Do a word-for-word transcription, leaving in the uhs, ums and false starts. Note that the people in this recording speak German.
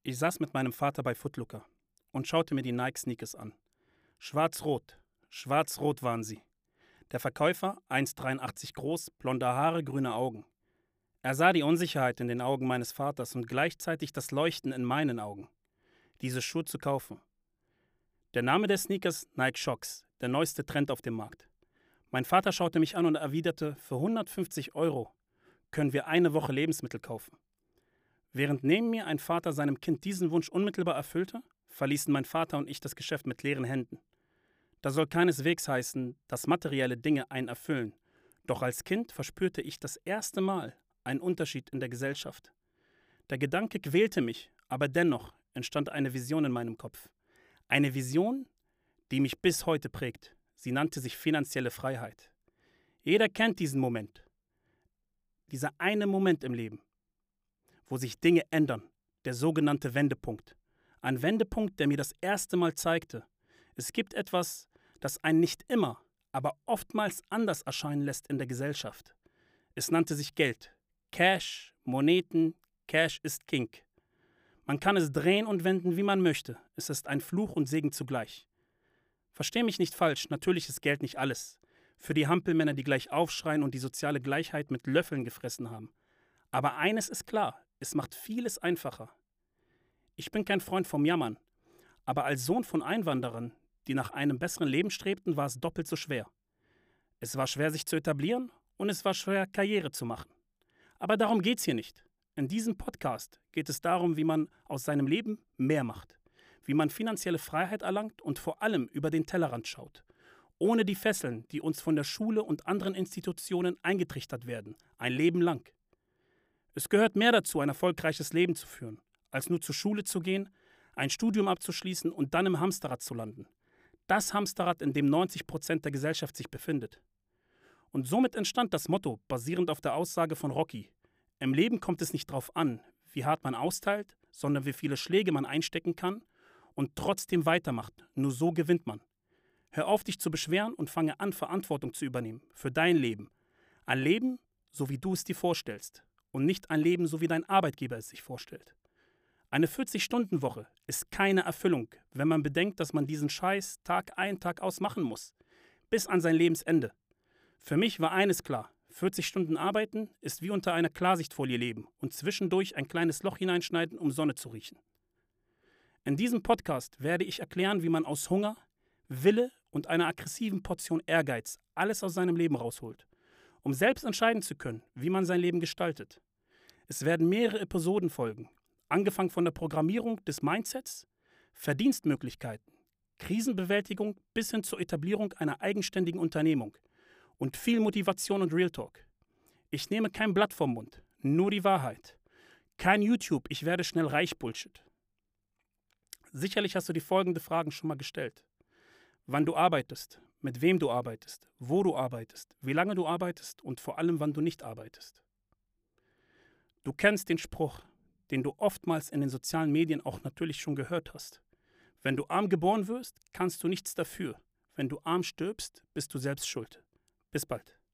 Ich saß mit meinem Vater bei Footlooker und schaute mir die Nike-Sneakers an. Schwarz-rot, schwarz-rot waren sie. Der Verkäufer, eins Komma dreiundachtzig groß, blonde Haare, grüne Augen. Er sah die Unsicherheit in den Augen meines Vaters und gleichzeitig das Leuchten in meinen Augen, diese Schuhe zu kaufen. Der Name der Sneakers, Nike Shox, der neueste Trend auf dem Markt. Mein Vater schaute mich an und erwiderte, für hundertfünfzig Euro können wir eine Woche Lebensmittel kaufen. Während neben mir ein Vater seinem Kind diesen Wunsch unmittelbar erfüllte, verließen mein Vater und ich das Geschäft mit leeren Händen. Das soll keineswegs heißen, dass materielle Dinge einen erfüllen. Doch als Kind verspürte ich das erste Mal einen Unterschied in der Gesellschaft. Der Gedanke quälte mich, aber dennoch entstand eine Vision in meinem Kopf. Eine Vision, die mich bis heute prägt. Sie nannte sich finanzielle Freiheit. Jeder kennt diesen Moment. Dieser eine Moment im Leben, wo sich Dinge ändern, der sogenannte Wendepunkt. Ein Wendepunkt, der mir das erste Mal zeigte, es gibt etwas, das einen nicht immer, aber oftmals anders erscheinen lässt in der Gesellschaft. Es nannte sich Geld. Cash, Moneten, Cash ist King. Man kann es drehen und wenden, wie man möchte. Es ist ein Fluch und Segen zugleich. Versteh mich nicht falsch, natürlich ist Geld nicht alles. Für die Hampelmänner, die gleich aufschreien und die soziale Gleichheit mit Löffeln gefressen haben. Aber eines ist klar, es macht vieles einfacher. Ich bin kein Freund vom Jammern, aber als Sohn von Einwanderern, die nach einem besseren Leben strebten, war es doppelt so schwer. Es war schwer, sich zu etablieren und es war schwer, Karriere zu machen. Aber darum geht's hier nicht. In diesem Podcast geht es darum, wie man aus seinem Leben mehr macht, wie man finanzielle Freiheit erlangt und vor allem über den Tellerrand schaut, ohne die Fesseln, die uns von der Schule und anderen Institutionen eingetrichtert werden, ein Leben lang. Es gehört mehr dazu, ein erfolgreiches Leben zu führen, als nur zur Schule zu gehen, ein Studium abzuschließen und dann im Hamsterrad zu landen. Das Hamsterrad, in dem neunzig Prozent der Gesellschaft sich befindet. Und somit entstand das Motto, basierend auf der Aussage von Rocky: Im Leben kommt es nicht darauf an, wie hart man austeilt, sondern wie viele Schläge man einstecken kann und trotzdem weitermacht. Nur so gewinnt man. Hör auf, dich zu beschweren und fange an, Verantwortung zu übernehmen für dein Leben. Ein Leben, so wie du es dir vorstellst. Und nicht ein Leben, so wie dein Arbeitgeber es sich vorstellt. Eine vierzig-Stunden-Woche ist keine Erfüllung, wenn man bedenkt, dass man diesen Scheiß Tag ein, Tag aus machen muss. Bis an sein Lebensende. Für mich war eines klar: vierzig Stunden arbeiten ist wie unter einer Klarsichtfolie leben und zwischendurch ein kleines Loch hineinschneiden, um Sonne zu riechen. In diesem Podcast werde ich erklären, wie man aus Hunger, Wille und einer aggressiven Portion Ehrgeiz alles aus seinem Leben rausholt, um selbst entscheiden zu können, wie man sein Leben gestaltet. Es werden mehrere Episoden folgen, angefangen von der Programmierung des Mindsets, Verdienstmöglichkeiten, Krisenbewältigung bis hin zur Etablierung einer eigenständigen Unternehmung und viel Motivation und Real Talk. Ich nehme kein Blatt vom Mund, nur die Wahrheit. Kein YouTube, ich werde schnell reich Bullshit. Sicherlich hast du die folgenden Fragen schon mal gestellt. Wann du arbeitest, mit wem du arbeitest, wo du arbeitest, wie lange du arbeitest und vor allem, wann du nicht arbeitest. Du kennst den Spruch, den du oftmals in den sozialen Medien auch natürlich schon gehört hast. Wenn du arm geboren wirst, kannst du nichts dafür. Wenn du arm stirbst, bist du selbst schuld. Bis bald.